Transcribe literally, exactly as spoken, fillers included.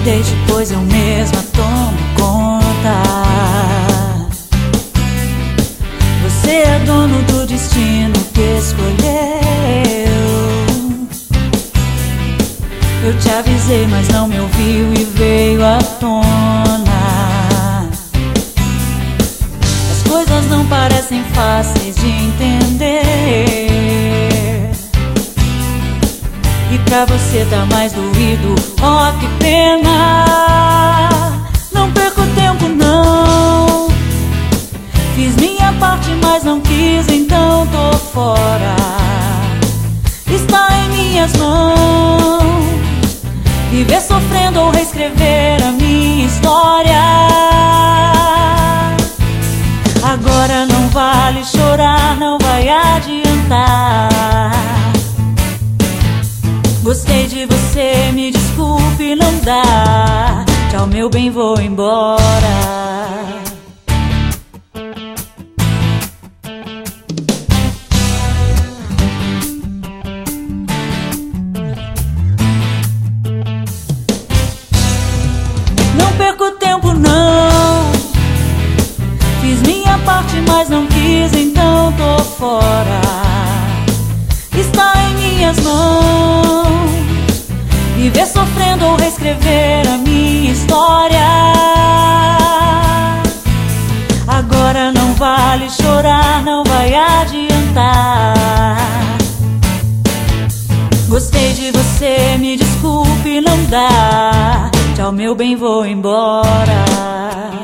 Desde depois eu mesma tomo conta. Você é dono do destino que escolheu. Eu te avisei, mas não me ouviu e veio à tona. As coisas não parecem fáceis de entender, e pra você tá mais doído. Oh, que pena. Não perco tempo não. Fiz minha parte, mas não quis, então tô fora. Está em minhas mãos viver sofrendo ou reescrever a minha história. Agora não vale chorar, não vai adiantar. Gostei de você, me desculpe, não dá. Tchau, meu bem, vou embora. Não perco tempo não. Fiz minha parte, mas não quis, então tô fora. Está em minhas mãos viver sofrendo ou reescrever a minha história. Agora não vale chorar, não vai adiantar. Gostei de você, me desculpe, não dá. Tchau, meu bem, vou embora.